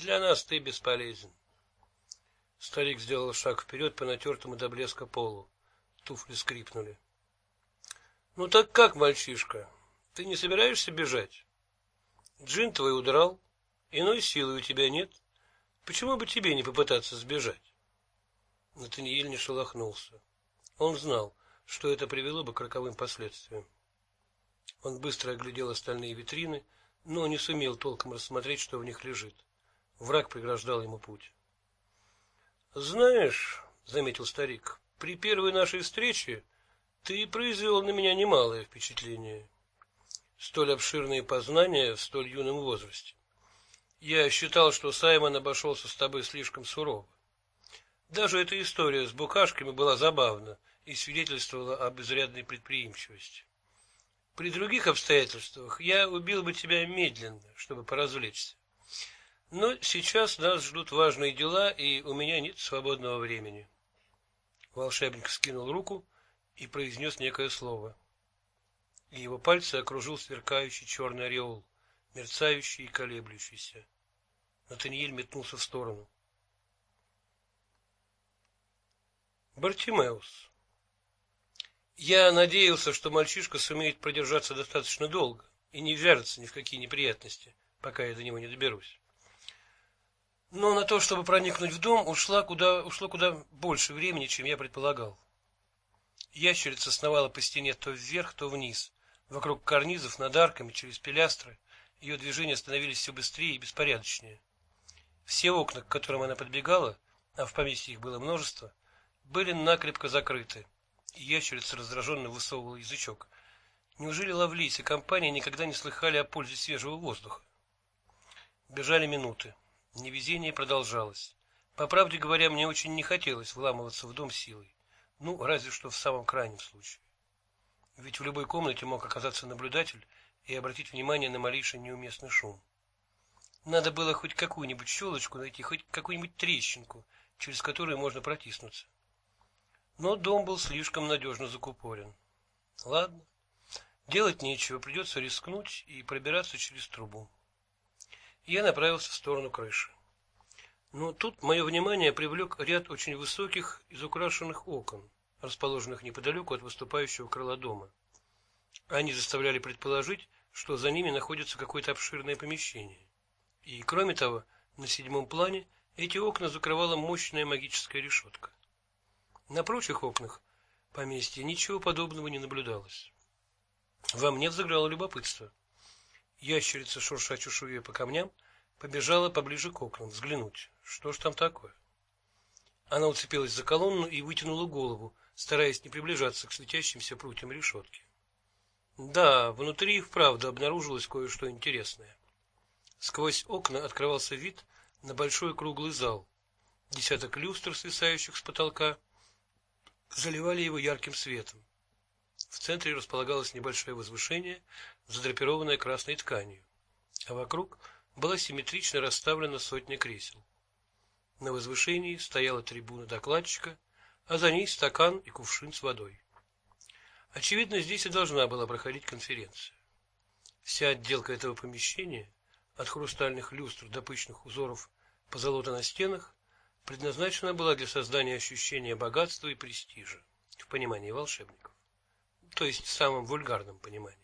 Для нас ты бесполезен. Старик сделал шаг вперед по натертому до блеска полу. Туфли скрипнули. Ну так как, мальчишка, ты не собираешься бежать? Джин твой удрал, иной силы у тебя нет. Почему бы тебе не попытаться сбежать? Натаниэль не шелохнулся. Он знал, что это привело бы к роковым последствиям. Он быстро оглядел остальные витрины, но не сумел толком рассмотреть, что в них лежит. Враг преграждал ему путь. Знаешь, заметил старик, при первой нашей встрече ты произвел на меня немалое впечатление. Столь обширные познания в столь юном возрасте. Я считал, что Саймон обошелся с тобой слишком сурово. Даже эта история с букашками была забавна и свидетельствовала об изрядной предприимчивости. При других обстоятельствах я убил бы тебя медленно, чтобы поразвлечься. Но сейчас нас ждут важные дела, и у меня нет свободного времени. Волшебник скинул руку и произнес некое слово. И его пальцы окружил сверкающий черный ореол, мерцающий и колеблющийся. Натаниэль метнулся в сторону. Бартимеус. Я надеялся, что мальчишка сумеет продержаться достаточно долго и не ввяжется ни в какие неприятности, пока я до него не доберусь. Но на то, чтобы проникнуть в дом, ушло куда больше времени, чем я предполагал. Ящерица сновала по стене то вверх, то вниз, вокруг карнизов, над арками, через пилястры. Ее движения становились все быстрее и беспорядочнее. Все окна, к которым она подбегала, а в поместье их было множество, были накрепко закрыты, и ящерица раздраженно высовывала язычок. Неужели Лавлейс и компания никогда не слыхали о пользе свежего воздуха? Бежали минуты. Невезение продолжалось. По правде говоря, мне очень не хотелось вламываться в дом силой. Ну, разве что в самом крайнем случае. Ведь в любой комнате мог оказаться наблюдатель и обратить внимание на малейший неуместный шум. Надо было хоть какую-нибудь щелочку найти, хоть какую-нибудь трещинку, через которую можно протиснуться. Но дом был слишком надежно закупорен. Ладно, делать нечего, придется рискнуть и пробираться через трубу. Я направился в сторону крыши. Но тут мое внимание привлек ряд очень высоких, изукрашенных окон, расположенных неподалеку от выступающего крыла дома. Они заставляли предположить, что за ними находится какое-то обширное помещение. И, кроме того, на седьмом плане эти окна закрывала мощная магическая решетка. На прочих окнах поместья ничего подобного не наблюдалось. Во мне взыграло любопытство. Ящерица, шурша чешуей по камням, побежала поближе к окнам взглянуть, что ж там такое. Она уцепилась за колонну и вытянула голову, стараясь не приближаться к светящимся прутьям решетки. Да, внутри вправду обнаружилось кое-что интересное. Сквозь окна открывался вид на большой круглый зал. Десяток люстр, свисающих с потолка, заливали его ярким светом. В центре располагалось небольшое возвышение, задрапированное красной тканью, а вокруг была симметрично расставлена сотня кресел. На возвышении стояла трибуна докладчика, а за ней стакан и кувшин с водой. Очевидно, здесь и должна была проходить конференция. Вся отделка этого помещения, от хрустальных люстр до пышных узоров позолоты на стенах, предназначена была для создания ощущения богатства и престижа в понимании волшебников, то есть в самом вульгарном понимании.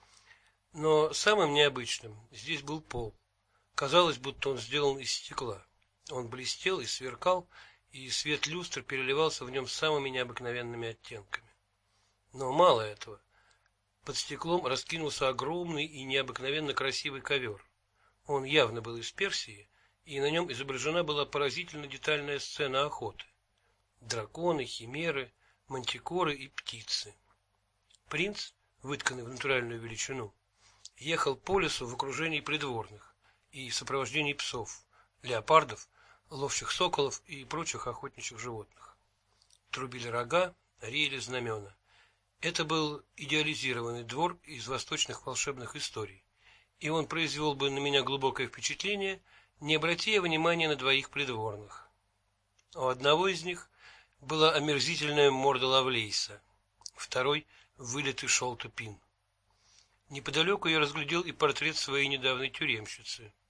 Но самым необычным здесь был пол. Казалось, будто он сделан из стекла. Он блестел и сверкал, и свет люстр переливался в нем самыми необыкновенными оттенками. Но мало этого. Под стеклом раскинулся огромный и необыкновенно красивый ковер. Он явно был из Персии, и на нем изображена была поразительно детальная сцена охоты: драконы, химеры, мантикоры и птицы. Принц, вытканный в натуральную величину, ехал по лесу в окружении придворных и в сопровождении псов, леопардов, ловчих соколов и прочих охотничьих животных. Трубили рога, реяли знамена. Это был идеализированный двор из восточных волшебных историй, и он произвел бы на меня глубокое впечатление, не обратя внимания на двоих придворных. У одного из них была омерзительная морда Лавлейса, второй — вылитый Шолто Пин. Неподалеку я разглядел и портрет своей недавней тюремщицы,